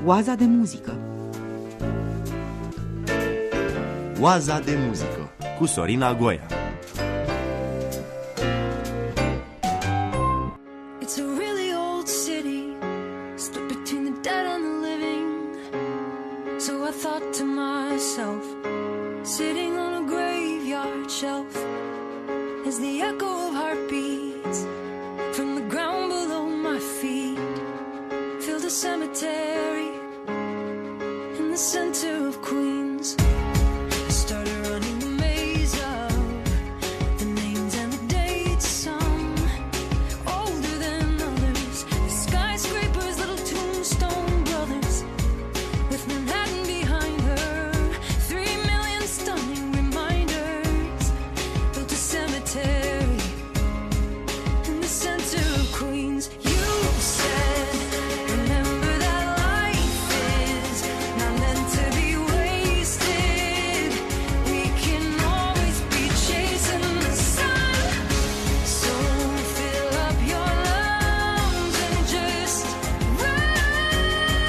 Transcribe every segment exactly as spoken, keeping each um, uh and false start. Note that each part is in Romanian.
Oaza de muzică. Oaza de muzică cu Sorina Goia. It's a really old city, split between the dead and the living. So I thought to myself, sitting on a graveyard shelf, as the echo of heartbeats from the ground below my feet filled a cemetery in the center of Queens. I started running the maze of the names and the dates, some older than others, the skyscrapers, little tombstone brothers, with Manhattan behind her, three million stunning reminders, built a cemetery in the center of Queens. You said, remember that life is not meant to be wasted. We can always be chasing the sun. So fill up your lungs and just run.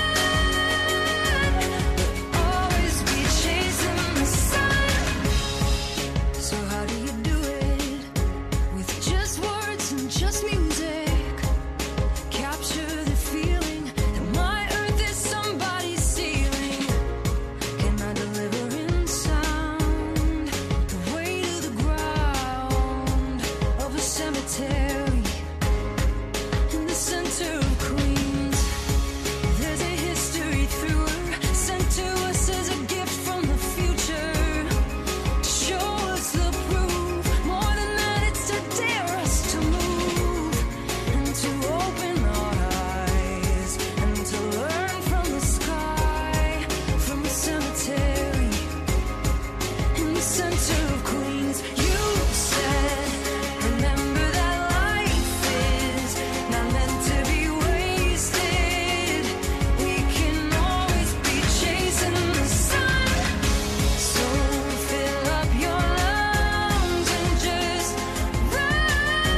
We'll always be chasing the sun. So how do you do it? With just words and just music. Capture the feeling that my earth is somebody's ceiling. Can I deliver in sound the weight of the ground of a cemetery in the center of Queens? There's a history through her, sent to us as a gift from the future, to show us the proof. More than that, it's to dare us to move and to open our eyes and to learn from the sky, from a cemetery in the center of Queens. You said, remember that life is not meant to be wasted. We can always be chasing the sun. So fill up your lungs and just run.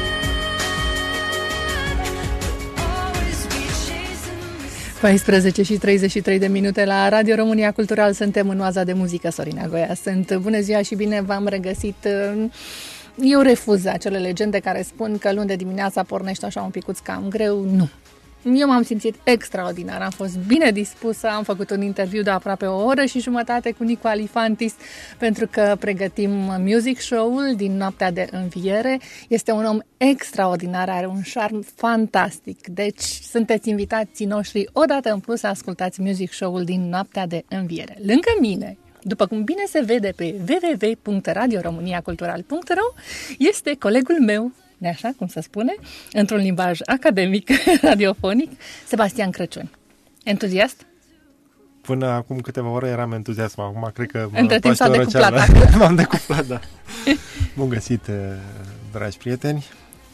We'll always be chasing the sun. paisprezece și treizeci și trei de minute la Radio România Cultural. Suntem în Oaza de muzică, Sorina Goia sunt. Bună ziua și bine v-am regăsit. Eu refuz acele legende care spun că luni de dimineața pornește așa un picuț cam greu. Nu. Eu m-am simțit extraordinar, am fost bine dispusă, am făcut un interviu de aproape o oră și jumătate cu Nicu Alifantis pentru că pregătim music show-ul din Noaptea de Înviere. Este un om extraordinar, are un șarm fantastic, deci sunteți invitații noștri odată în plus să ascultați music show-ul din Noaptea de Înviere. Lângă mine, după cum bine se vede pe w w w punct radio românia cultural punct r o, este colegul meu, de așa cum se spune, într-un limbaj academic, radiofonic, Sebastian Crăciun. Entuziast? Până acum câteva ore eram entuziasm, acum cred că mă Între timp s-a paște decuplat. răceală. M-am decuplat, da. Bun găsit, dragi prieteni.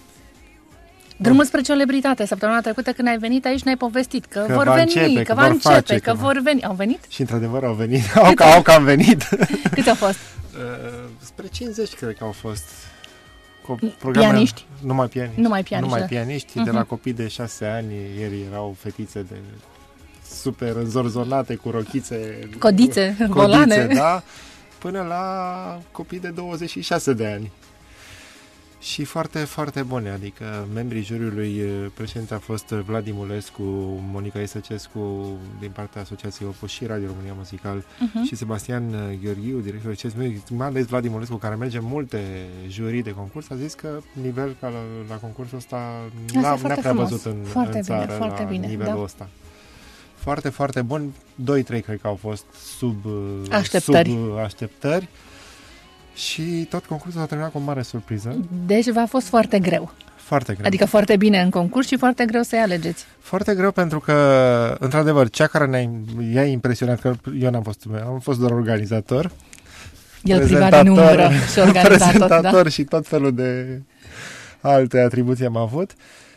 Drumul spre celebritate. Săptămâna trecută când ai venit aici ne-ai povestit că, Că vor va veni, începe, că, că va vor începe, face, că că vor veni. Au venit? Și într-adevăr au venit. Au că au cam venit. Câți au fost? Uh, spre cincizeci cred că au fost. Pianiști? Numai pianiști. Numai pianiști, Numai da. pianiști, Uh-huh. de la copii de șase ani, ieri erau fetițe de super înzorzonate cu rochițe, Codițe, codițe, volane. da, până la copii de douăzeci și șase de ani. Și foarte, foarte bune, adică membrii juriului, președinte a fost Vlad Dimulescu, Monica Isăcescu din partea Asociației Opus și Radio România Muzical, Uh-huh. și Sebastian Gheorghiu, directorul acestui, mai ales Vlad Dimulescu, care merge în multe jurii de concurs, a zis că nivel ca la, la concursul ăsta Asta n-a, e foarte n-a prea frumos. văzut în, Foarte în bine, țară foarte la bine, nivelul da. ăsta. Foarte, foarte bun. Doi, trei cred că au fost sub Așteptări. sub așteptări. Și tot concursul a terminat cu o mare surpriză. Deci v-a fost foarte greu. Foarte greu. Adică foarte bine în concurs și foarte greu să-i alegeți. Foarte greu pentru că, într-adevăr, cea care ne-a i-a impresionat, că eu n-am fost, am fost doar organizator. El privat din umbră și organizator, prezentator da? și tot felul de alte atribuții am avut.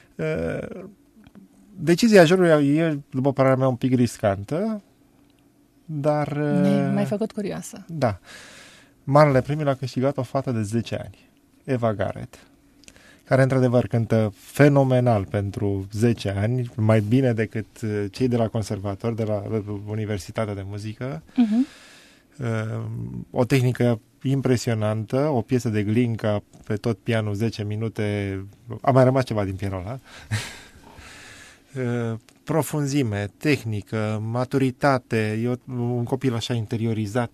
Decizia jurului e, după părerea mea, un pic riscantă, dar... Ne-ai mai făcut curioasă. Da. Marele premiu l-a câștigat o fată de zece ani, Eva Garrett, care într-adevăr cântă fenomenal pentru zece ani, mai bine decât cei de la conservator, de la Universitatea de Muzică. Uh-huh. O tehnică impresionantă, o piesă de Glinka pe tot pianul, zece minute, a mai rămas ceva din pianul ăla. Profunzime, tehnică, maturitate, eu un copil așa interiorizat,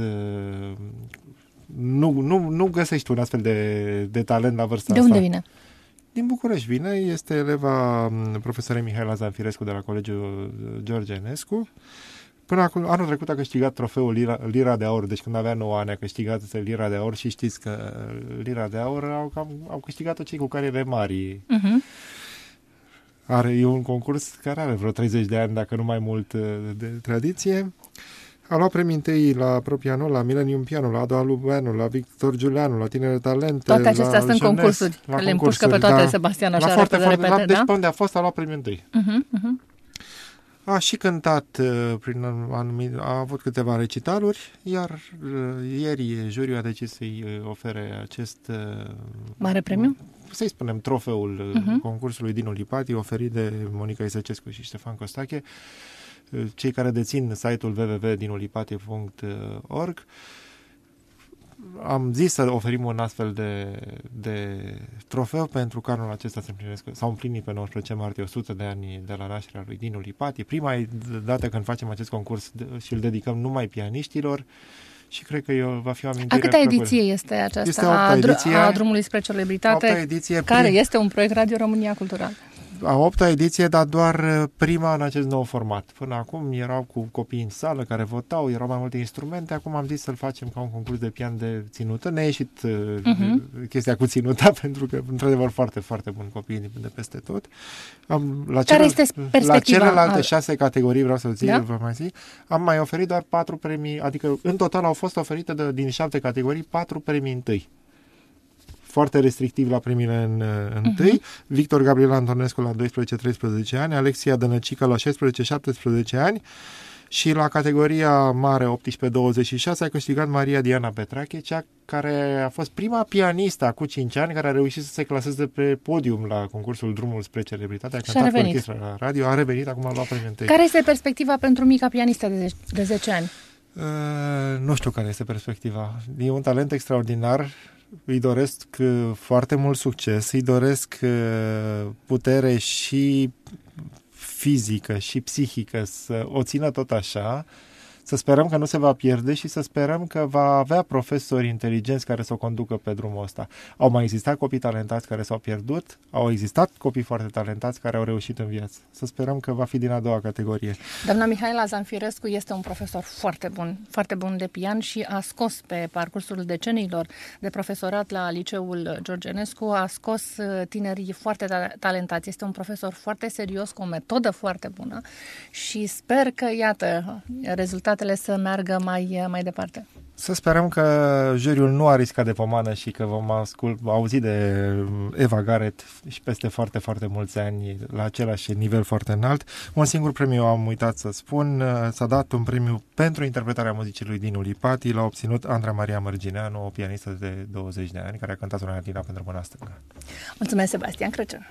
nu, nu, nu găsești un astfel de, de talent la vârsta De asta. unde vine? Din București vine, este eleva profesorei Mihaela Zanfirescu de la Colegiul George Enescu. Până acum, anul trecut a câștigat trofeul Lira, Lira de Aur, deci când avea nouă ani a câștigat Lira de Aur și știți că Lira de Aur au, au câștigat-o cei cu cariere mari. Uh-huh. Are, e un concurs care are vreo treizeci de ani, dacă nu mai mult, de tradiție. A luat premii întâi la Pro Piano, la Millennium Piano, la Ado Alubeanu, la Victor Giuleanu, la Tinere Talente. Toate acestea la sunt Jeunesse, concursuri. la Le împușcă pe toate, da, Sebastian, așa, la foarte, repede, foarte, repede, la, da? Deci pe unde a fost, a luat premiul întâi. Uh-huh, uh-huh. A și cântat uh, prin anumit, a avut câteva recitaluri, iar uh, ieri juriul a decis să-i uh, ofere acest uh, mare premiu? Să-i spunem trofeul uh-huh. concursului Dinu Lipati, oferit de Monica Isăcescu și Ștefan Costache, uh, cei care dețin site-ul w w w punct dinulipati punct org. Am zis să oferim un astfel de, de trofeu pentru că anul acesta se împlinesc, s-au împlinit pe nouăsprezece martie o sută de ani de la nașterea lui Dinu Lipati. Prima dată când facem acest concurs și îl dedicăm numai pianiștilor și cred că eu va fi o amintire. A câta ediție este aceasta? Este a, ediție, a Drumului spre Celebritate, ediție, care prim... este un proiect Radio România Cultural. A opta ediție, dar doar prima în acest nou format. Până acum erau cu copii în sală care votau, erau mai multe instrumente, acum am zis să-l facem ca un concurs de pian de ținută. Ne-a ieșit uh-huh. chestia cu ținuta, pentru că, într-adevăr, foarte, foarte buni copii de peste tot. Am, la care cele, este perspectiva? La celelalte al... șase categorii, vreau să zic, da? vă mai zic, am mai oferit doar patru premii, adică în total au fost oferite de, din șapte categorii patru premii întâi. Foarte restrictiv la premiile în, în întâi, uh-huh. Victor Gabriel Antonescu la doisprezece treisprezece ani, Alexia Dănăcică la șaisprezece șaptesprezece ani și la categoria mare optsprezece douăzeci și șase a câștigat Maria Diana Petrache, cea care a fost prima pianistă acum cinci ani care a reușit să se claseze pe podium la concursul Drumul spre Celebritate. A cântat cu orchestra la radio, a revenit, acum a luat premiul întâi. Care este perspectiva pentru mica pianistă de, de zece ani? Uh, nu știu care este perspectiva. E un talent extraordinar. Îi doresc foarte mult succes, îi doresc putere și fizică și psihică să o țină tot așa, să sperăm că nu se va pierde și să sperăm că va avea profesori inteligenți care să o conducă pe drumul ăsta. Au mai existat copii talentați care s-au pierdut, au existat copii foarte talentați care au reușit în viață. Să sperăm că va fi din a doua categorie. Doamna Mihaela Zanfirescu este un profesor foarte bun, foarte bun de pian și a scos pe parcursul deceniilor de profesorat la Liceul George Enescu, a scos tinerii foarte talentați. Este un profesor foarte serios, cu o metodă foarte bună și sper că, iată, rezultatele să meargă mai, mai departe. Să sperăm că juriul nu a riscat de pomană și că vom ascult, auzi de Eva Gareth și peste foarte, foarte mulți ani la același nivel foarte înalt. Un singur premiu am uitat să spun, s-a dat un premiu pentru interpretarea muzicii lui Dinu Lipati, l-a obținut Andra Maria Mărgineanu, o pianistă de douăzeci de ani, care a cântat Sonatina pentru mâna stângă. Mulțumesc, Sebastian Crăciun!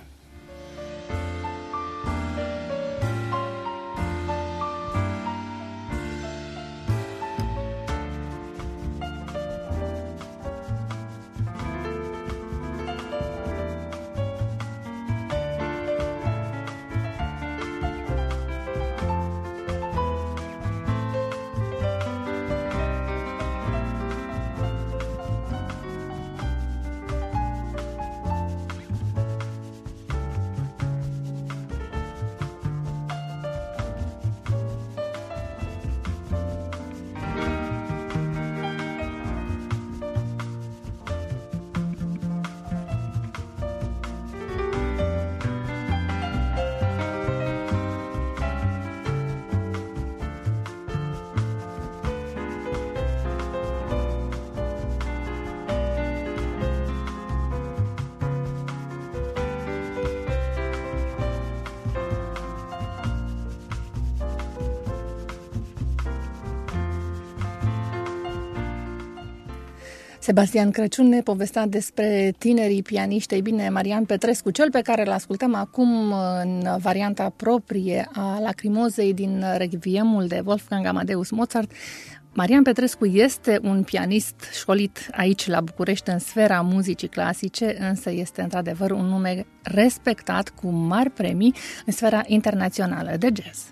Sebastian Crăciun ne povestea despre tinerii pianiști. Ei bine, Marian Petrescu, cel pe care îl ascultăm acum în varianta proprie a Lacrimozei din Requiemul de Wolfgang Amadeus Mozart, Marian Petrescu este un pianist școlit aici la București în sfera muzicii clasice, însă este într-adevăr un nume respectat cu mari premii în sfera internațională de jazz.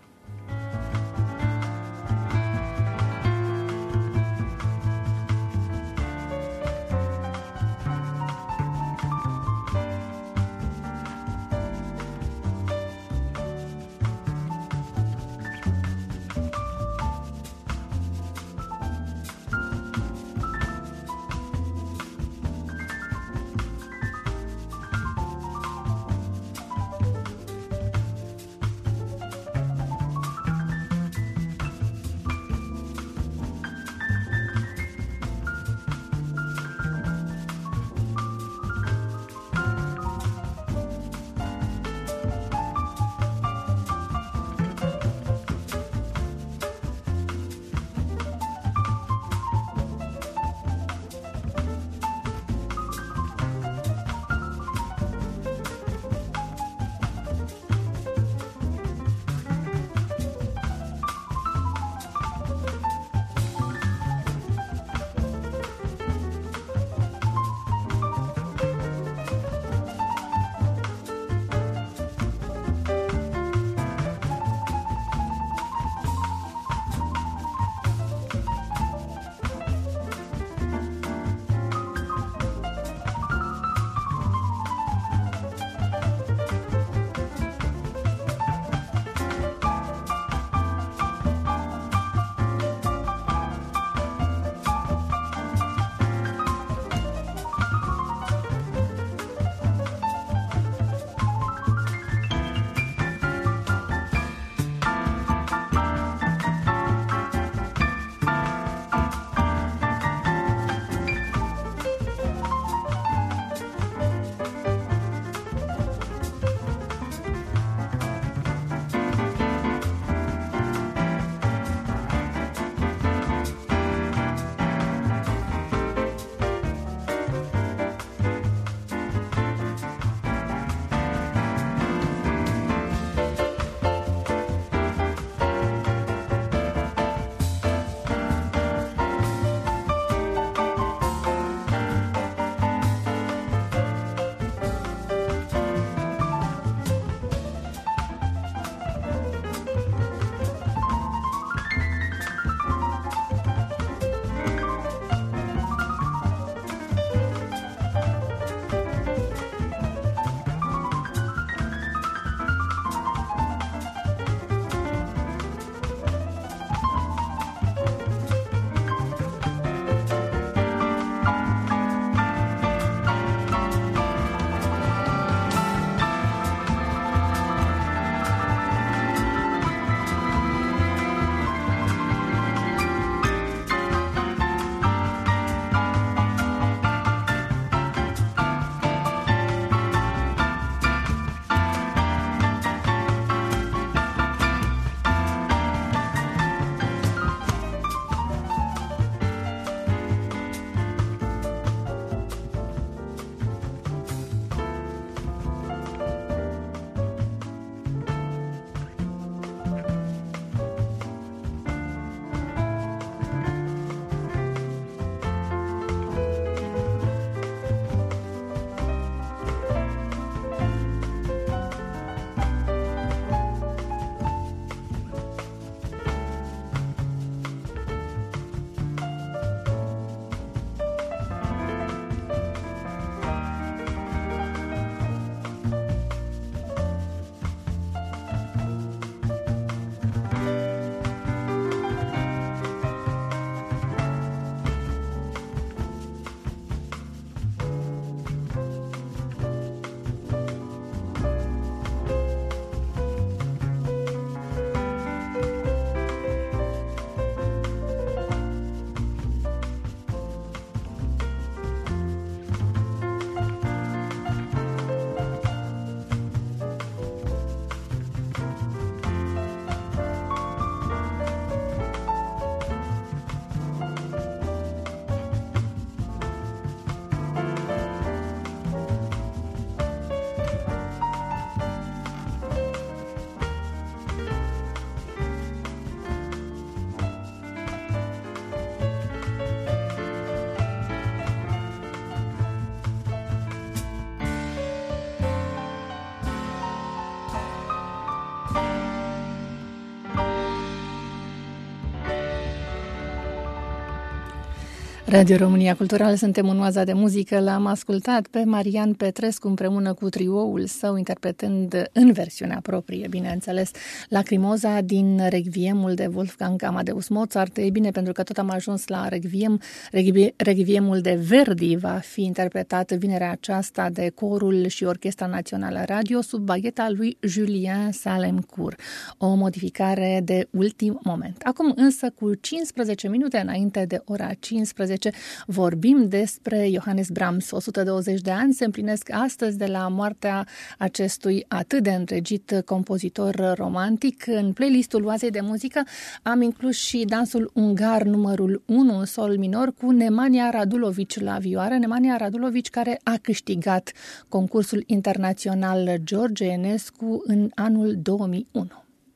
Radio România Cultural, suntem în oaza de muzică. L-am ascultat pe Marian Petrescu împreună cu trioul său, interpretând în versiunea proprie, bineînțeles, Lacrimosa din Requiemul de Wolfgang Amadeus Mozart. E bine, pentru că tot am ajuns la Requiem. Requiemul de Verdi va fi interpretat vinerea aceasta de Corul și Orchestra Națională Radio sub bagheta lui Julien Salemcourt. O modificare de ultim moment. Acum însă, cu cincisprezece minute înainte de ora cincisprezece, vorbim despre Johannes Brahms. o sută douăzeci de ani se împlinesc astăzi de la moartea acestui atât de îndrăgit compozitor romantic. În playlistul Oazei de Muzică am inclus și dansul ungar numărul unu în sol minor cu Nemanja Radulovici la vioară. Nemanja Radulovici, care a câștigat concursul internațional George Enescu în anul două mii unu.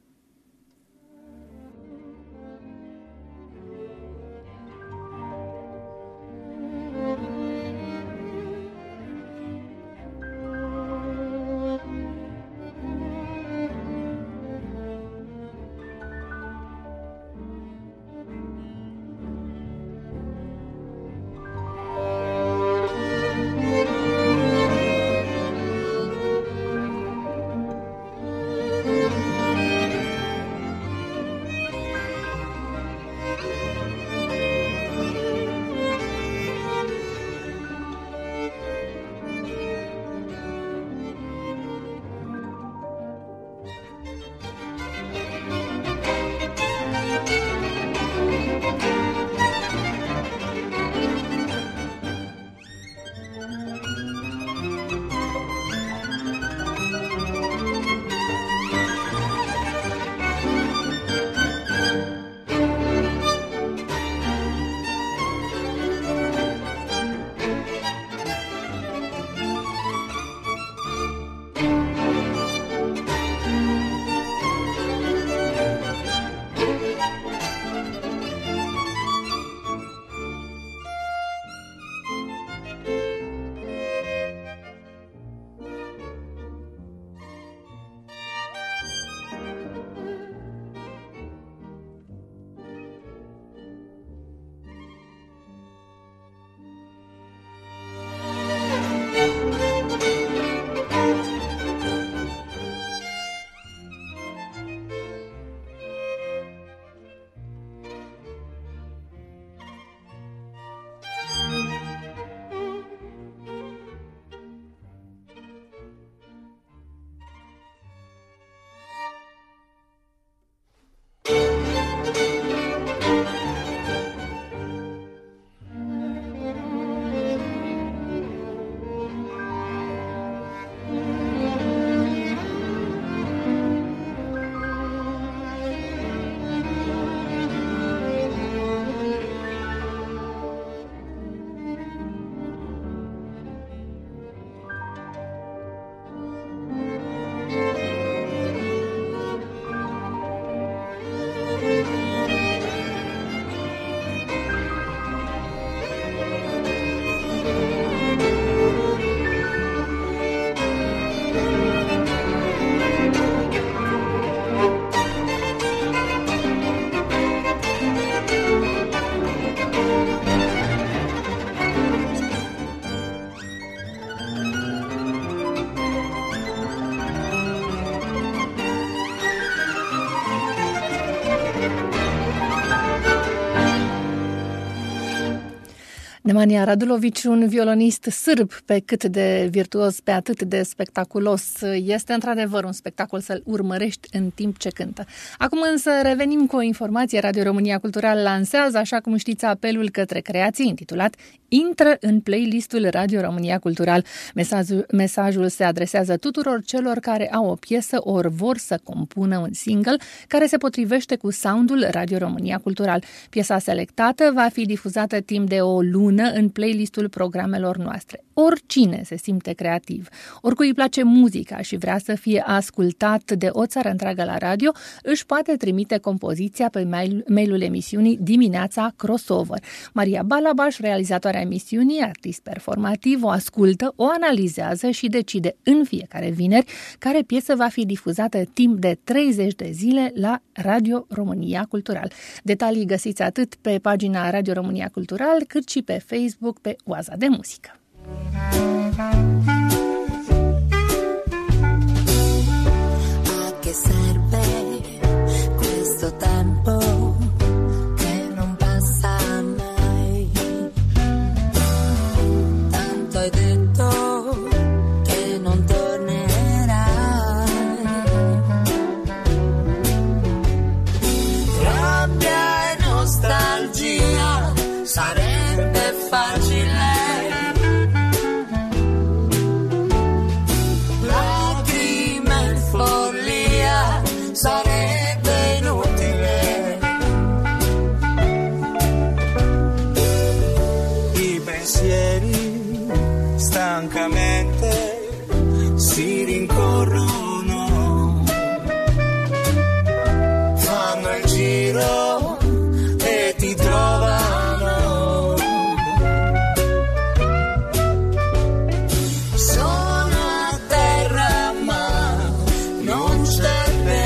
Nemanja Radulovici, un violonist sârb, pe cât de virtuos, pe atât de spectaculos. Este într-adevăr un spectacol să-l urmărești în timp ce cântă. Acum însă revenim cu o informație. Radio România Cultural lansează, așa cum știți, apelul către creații intitulat Intră în playlistul Radio România Cultural. Mesajul, mesajul se adresează tuturor celor care au o piesă ori vor să compună un single care se potrivește cu soundul Radio România Cultural. Piesa selectată va fi difuzată timp de o lună în playlistul programelor noastre. oricine se simte creativ, oricui îi place muzica și vrea să fie ascultat de o țară întreagă la radio, își poate trimite compoziția pe mail, mailul emisiunii Dimineața Crossover. Maria Balabaș, realizatoarea emisiunii, artist performativ, o ascultă, o analizează și decide în fiecare vineri care piesă va fi difuzată timp de treizeci de zile la Radio România Cultural. Detalii găsiți atât pe pagina Radio România Cultural, cât și pe Facebook pe Oaza de Muzică. A che serve questo tempo che non passa mai? Tanto hai detto che non tornerai. Rabbia e nostalgia, sarebbe facile. Sarebbe inutile. I pensieri stancamente si rincorrono, fanno il giro e ti trovano. Sono a terra ma non c'è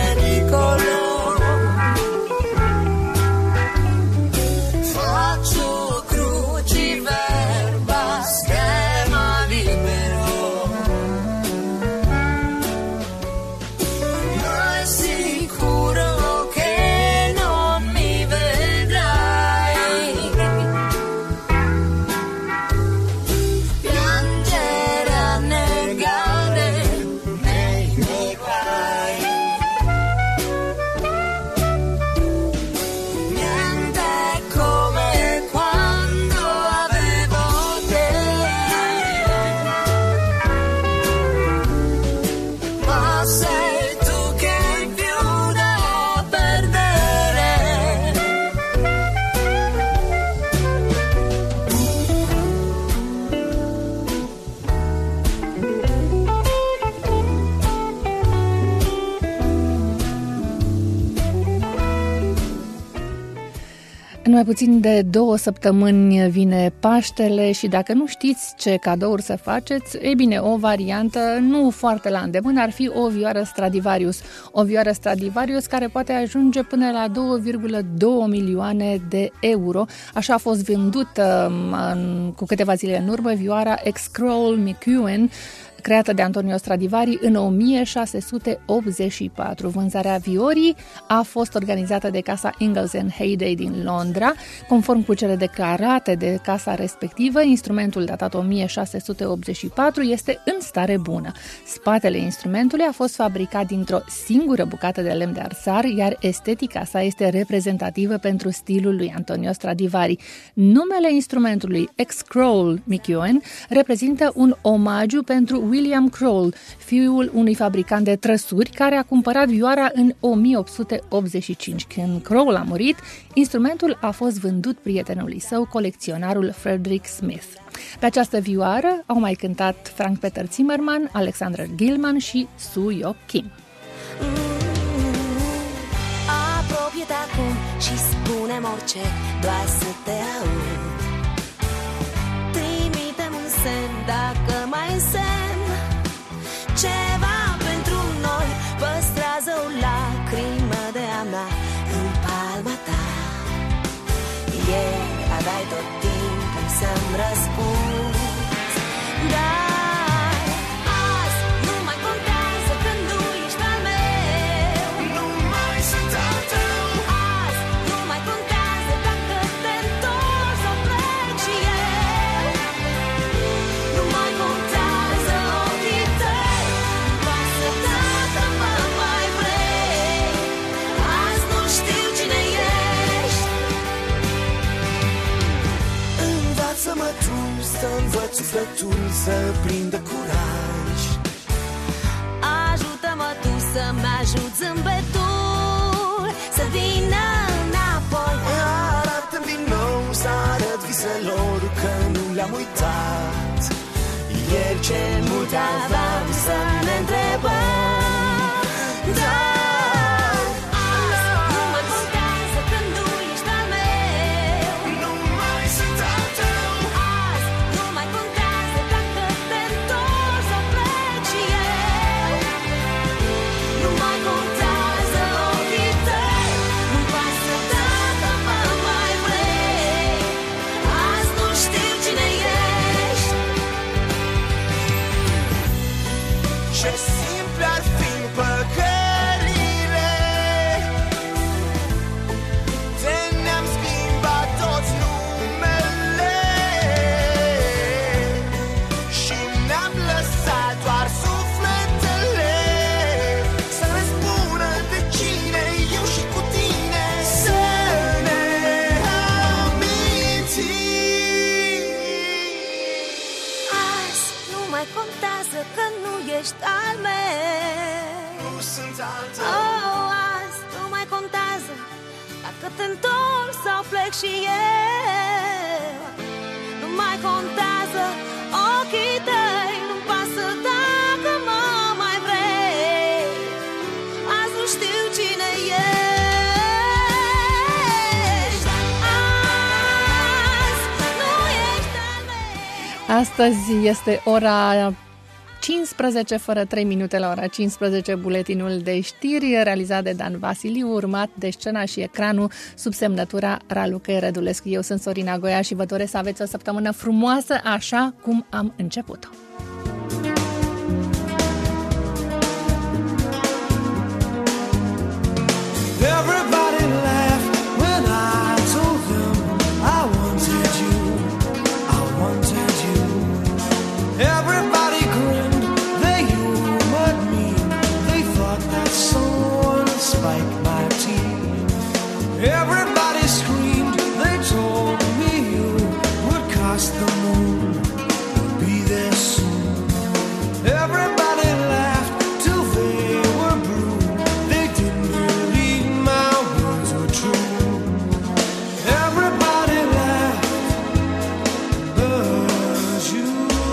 În mai puțin de două săptămâni vine Paștele și dacă nu știți ce cadouri să faceți, e bine, o variantă nu foarte la îndemână ar fi o vioară Stradivarius. O vioară Stradivarius care poate ajunge până la două virgulă doi milioane de euro. Așa a fost vândută în, cu câteva zile în urmă vioara X-Scroll McEwen, creată de Antonio Stradivari în o mie șase sute optzeci și patru. Vânzarea viorii a fost organizată de casa Ingalls and Heyday din Londra. Conform cu cele declarate de casa respectivă, instrumentul datat o mie șase sute optzeci și patru este în stare bună. Spatele instrumentului a fost fabricat dintr-o singură bucată de lemn de arsar, iar estetica sa este reprezentativă pentru stilul lui Antonio Stradivari. Numele instrumentului X-Scroll McEwen reprezintă un omagiu pentru William Crowell, fiul unui fabricant de trăsuri care a cumpărat vioara în o mie opt sute optzeci și cinci. Când Crowell a murit, instrumentul a fost vândut prietenului său, colecționarul Frederick Smith. Pe această vioară au mai cântat Frank Peter Zimmermann, Alexander Gilman și Soo-Yok Kim. Apropie-te acum și spune-mi orice, doar să te aud. Trimite-mi un semn dacă mai semn, ceva pentru noi. Păstrează o lacrimă de a mea în palma ta. Ieri aveai tot timpul să-mi răspunzi, dar azi nu mai contează că nu ești al meu. Nu mai sunt al tău. Azi nu mai contează dacă te întorci sau plec și eu. Nu mai contează ochii tăi, pasă dacă mă mai vrei. Azi nu știu cine ești. Învață-mă tu să învăț sufletul să prindă curaj. Ajută-mă tu să-mi ajut zâmbetul să vină înapoi. Arată-mi din nou să arăt viselor că nu le-am uitat. Ce mult aveam să ne întrebăm. Dar azi nu mai contează că nu ești al meu. Nu mai sunt al tău. Azi nu mai contează dacă te întorci sau plec și eu. Nu mai contează ochii tăi. Nu pasă dacă mă mai vrei. Azi nu știu cine ești. Ce simple ar fi împăcările. De ne-am schimbat toți numele și ne-am lăsat doar sufletele să ne spună de cine eu și cu tine. Să ne amintim. Azi nu mai contează că nu ești al meu. Nu sunt al tău. Oh, azi nu mai contează dacă te întorci sau plec și eu. Nu mai contează ochii tăi. Nu-mi pasă dacă mă mai vrei. Azi nu știu cine ești. Azi nu ești al meu. Astăzi este ora cincisprezece fără trei minute la ora cincisprezece, buletinul de știri realizat de Dan Vasiliu, urmat de Scena și Ecranul sub semnătura Raluca Rădulescu. Eu sunt Sorina Goia și vă doresc să aveți o săptămână frumoasă așa cum am început-o. Everybody laughed when I told them I wanted you, I wanted you. Everybody grinned, they humored me. They thought that someone spiked my teeth. Everybody screamed, they told me you would cost the moon, would be there soon. Everybody laughed till they were blue. They didn't believe my words were true. Everybody laughed but you.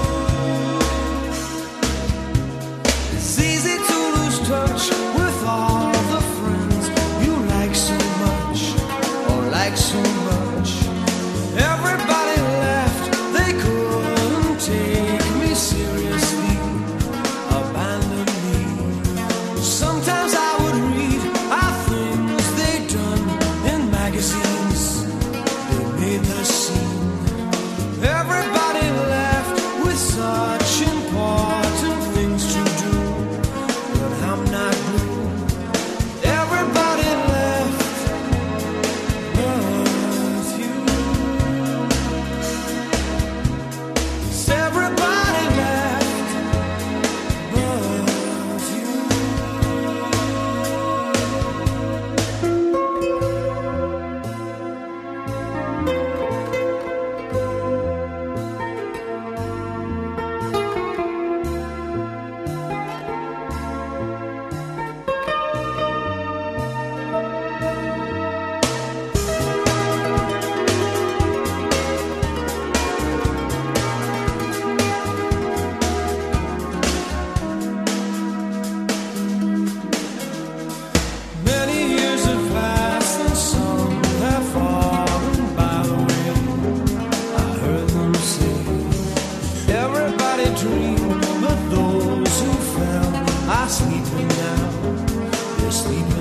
It's easy to lose touch with all the friends you like so much, or like so much. Everybody laughed, they couldn't take me seriously, abandon me. Sometimes I would read our things they'd done in magazines, they made the scene. Everybody laughed with such important things to do, but I'm not blue. Everybody laughed but you. Everybody laughed but you. Many years have passed and some have fallen by the way. I heard them say, everybody dreamed, but those who fell are sleeping now. They're sleeping